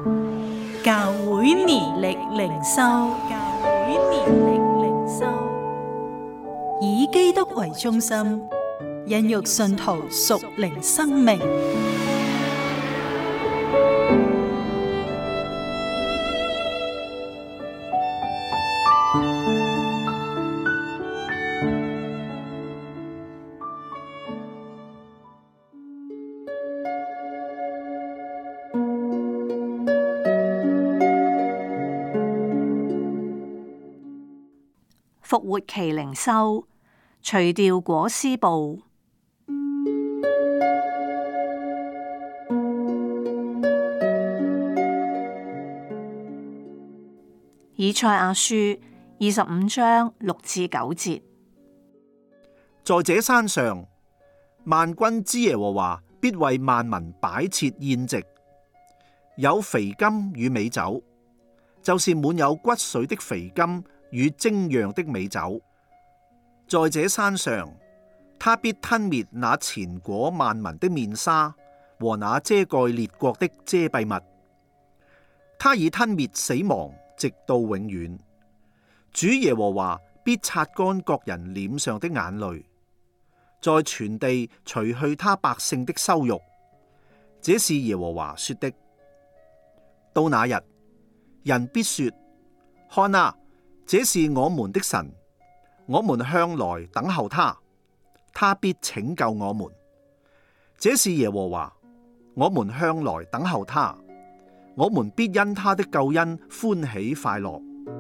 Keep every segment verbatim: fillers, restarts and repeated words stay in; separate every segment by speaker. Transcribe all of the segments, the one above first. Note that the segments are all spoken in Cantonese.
Speaker 1: 教會年曆靈修，教會年曆靈修，以基督為中心，孕育信徒屬靈生命。
Speaker 2: 復活期靈修，除掉裹屍布。以賽亞書二十五章六至九節。
Speaker 3: 在這山上，萬軍之耶和華必為萬民擺設宴席，有肥甘與美酒，就是滿有骨髓的肥甘與精釀的美酒。在這山上，他必吞滅那纏裹萬民的面紗和那遮蓋列國的遮蔽物。他已吞滅死亡，直到永遠。主耶和華必擦乾各人臉上的眼淚，在全地除去他百姓的羞辱。這是耶和華說的。到那日，人必說：看啊，這是我們的神，我們向來等候他，他必拯救我們。這是耶和華，我們向來等候他，我們必因他的救恩歡喜快樂。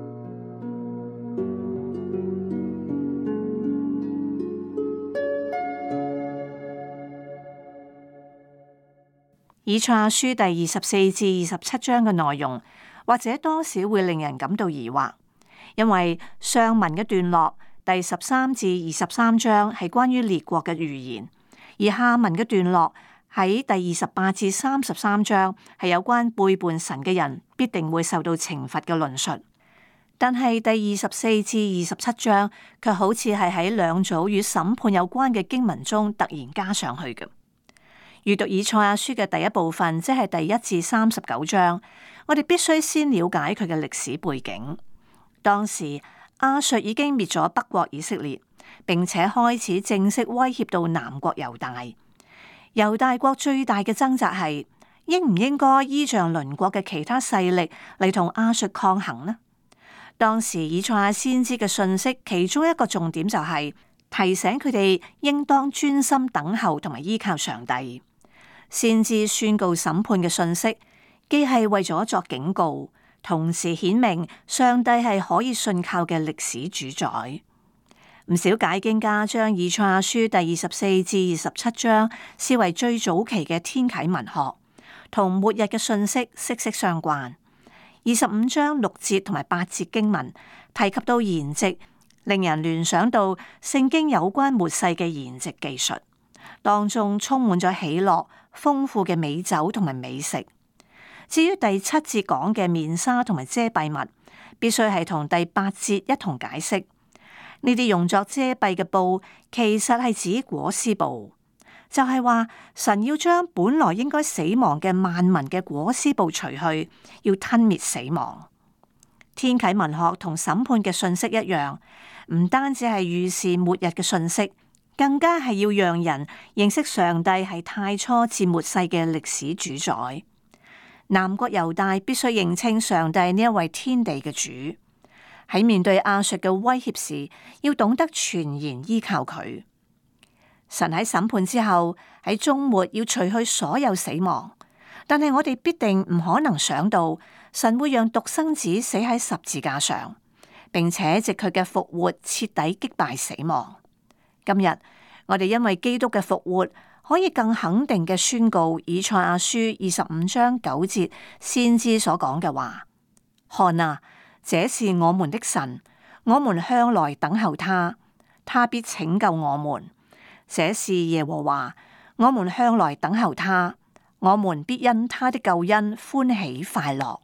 Speaker 2: 以賽亞書第二十四至二十七章嘅內容，或者多少會令人感到疑惑，因為上文嘅段落第十三至二十三章係關於列國嘅預言，而下文嘅段落喺第二十八至三十三章係有關背叛神嘅人必定會受到懲罰嘅論述。但係第二十四至二十七章卻好似係喺兩組與審判有關嘅經文中突然加上去嘅。閱讀以賽亞書嘅第一部分，即係第一至三十九章，我哋必須先了解佢嘅歷史背景。當時亞述已經滅咗北國以色列，並且開始正式威脅到南國猶大。猶大國最大嘅掙扎係應唔應該依仗鄰國嘅其他勢力嚟同亞述抗衡呢？當時以賽亞先知嘅訊息，其中一個重點就係提醒佢哋應當專心等候同埋依靠上帝。先知宣告審判嘅訊息，既係為咗作警告，同時顯明上帝係可以信靠嘅歷史主宰。唔少解經家將以賽亞書第二十四至二十七章視為最早期嘅天啟文學，同末日嘅訊息息息相關。二十五章六節同埋八節經文提及到筵席，令人聯想到聖經有關末世嘅筵席技術，當中充滿咗喜樂、豐富嘅美酒同埋美食。至於第七節講嘅面紗同埋遮蔽物，必須係同第八節一同解釋。呢啲用作遮蔽嘅布，其實係指裹屍布，就係話神要將本來應該死亡嘅萬民嘅裹屍布除去，要吞滅死亡。天啟文學同審判嘅訊息一樣，唔單止係預示末日嘅訊息，更加係要讓人認識上帝係太初至末世嘅歷史主宰。南國猶大必須認清上帝呢一位天地嘅主，喺面對亞述嘅威脅時，要懂得全然依靠佢。神喺審判之後，喺終末要除去所有死亡，但係我哋必定唔可能想到神會讓獨生子死喺十字架上，並且藉佢嘅復活徹底擊敗死亡。今日我哋因為基督嘅復活，可以更肯定嘅宣告以賽亞書二十五章九節先知所講嘅話：看啊，這是我們的神，我們向來等候他，他必拯救我們。這是耶和華，我們向來等候他，我們必因他的救恩歡喜快樂。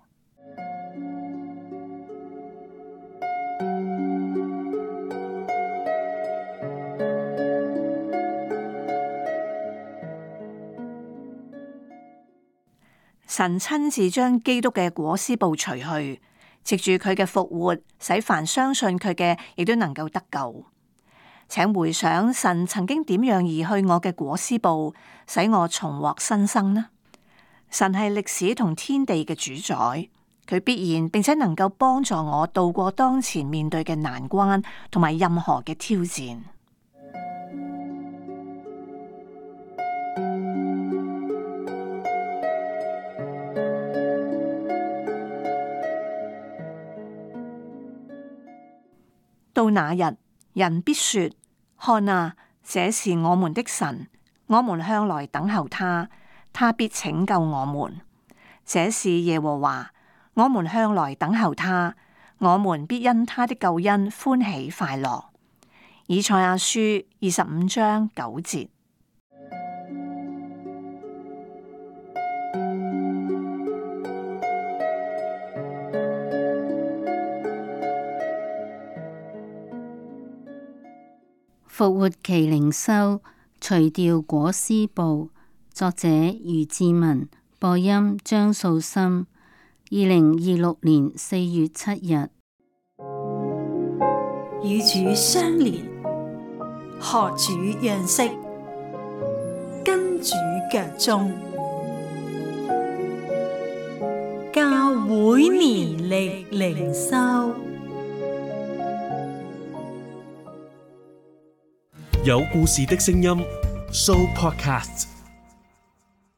Speaker 2: 神親自將基督嘅裹屍布除去，藉住佢嘅復活，使凡相信佢嘅亦都能夠得救。請回想神曾經點樣移去我嘅裹屍布，使我重獲新生呢？神係歷史同天地嘅主宰，佢必然並且能夠幫助我渡過當前面對嘅難關同埋任何嘅挑戰。到那日，人必說：看啊，這是我們的神，我們向來等候他，他必拯救我們。這是耶和華，我們向來等候他，我們必因他的救恩歡喜快樂。以賽亞書二十五章九節。
Speaker 4: 復活期靈修，除掉裹屍布。作者余志文，播音張素心。二零二六年四月七日。
Speaker 1: 與主相連，學主樣式，跟主腳蹤。教會年曆靈修。
Speaker 5: 有故事的聲音 ，Show Podcast。